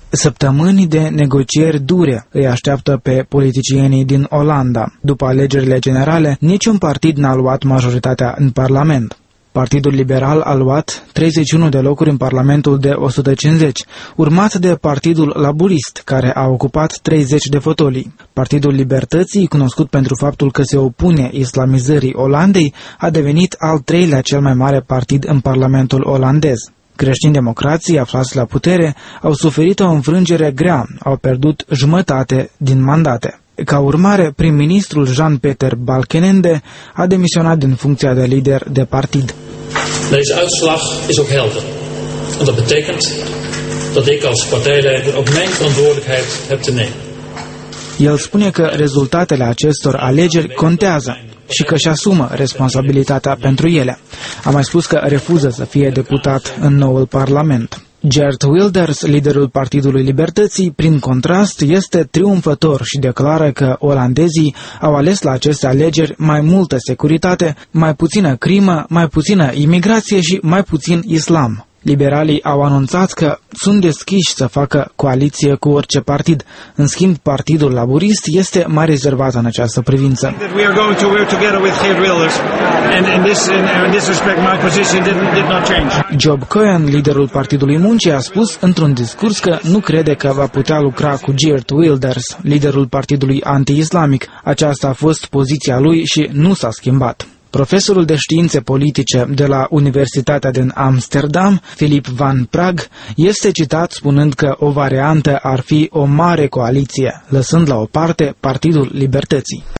Săptămâni de negocieri dure îi așteaptă pe politicienii din Olanda. După alegerile generale, niciun partid n-a luat majoritatea în Parlament. Partidul Liberal a luat 31 de locuri în Parlamentul de 150, urmat de Partidul Laburist, care a ocupat 30 de fotolii. Partidul Libertății, cunoscut pentru faptul că se opune islamizării Olandei, a devenit al treilea cel mai mare partid în Parlamentul olandez. Creștini-democrații aflați la putere au suferit o înfrângere grea, au pierdut jumătate din mandate. Ca urmare, prim-ministrul Jan-Peter Balkenende a demisionat din funcția de lider de partid. Deze uitslag is ook helder. En dat betekent dat ik als partijleider ook mijn verantwoordelijkheid heb te nemen. El spune că rezultatele acestor alegeri contează și că își asumă responsabilitatea pentru ele. A mai spus că refuză să fie deputat în noul Parlament. Geert Wilders, liderul Partidului Libertății, prin contrast, este triumfător și declară că olandezii au ales la aceste alegeri mai multă securitate, mai puțină crimă, mai puțină imigrație și mai puțin islam. Liberalii au anunțat că sunt deschiși să facă coaliție cu orice partid. În schimb, Partidul Laburist este mai rezervat în această privință. Job Cohen, liderul Partidului Muncii, a spus într-un discurs că nu crede că va putea lucra cu Geert Wilders, liderul Partidului Anti-Islamic. Aceasta a fost poziția lui și nu s-a schimbat. Profesorul de științe politice de la Universitatea din Amsterdam, Philip van Praag, este citat spunând că o variantă ar fi o mare coaliție, lăsând la o parte Partidul Libertății.